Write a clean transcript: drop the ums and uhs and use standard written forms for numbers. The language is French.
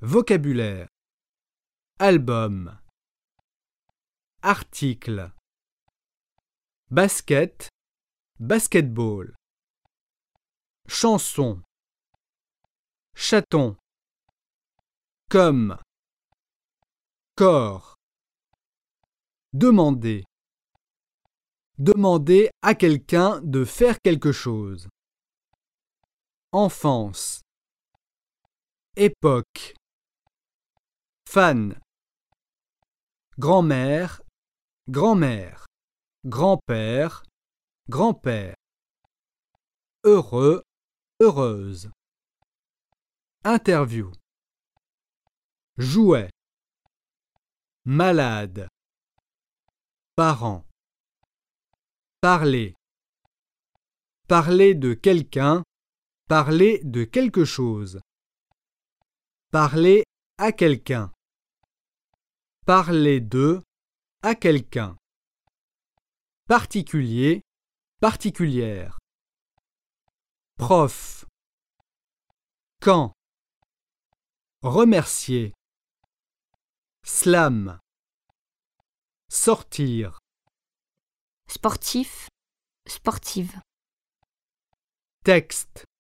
Vocabulaire. Album. Article. Basket, basketball. Chanson. Chaton. Comme. Corps. Demander. Demander à quelqu'un de faire quelque chose. Enfance. Époque. Fan. Grand-mère, grand-mère. Grand-père, grand-père. Heureux, heureuse. Interview. Jouet. Malade. Parent. Parler. Parler de quelqu'un. Parler de quelque chose. Parler à quelqu'un. Parler de à quelqu'un. Particulier, particulière. Prof. Quand. Remercier. Slam. Sortir. Sportif, sportive. Texte.